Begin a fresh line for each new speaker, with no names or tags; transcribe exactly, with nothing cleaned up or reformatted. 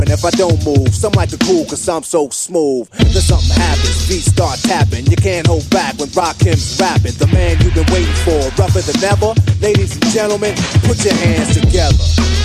happen if I don't move. Some like to cool cause I'm so smooth. Then something happens, beats start tapping. You can't hold back when Rakim's rapping. The man you've been waiting for, rougher than ever. Ladies and gentlemen, put your hands together.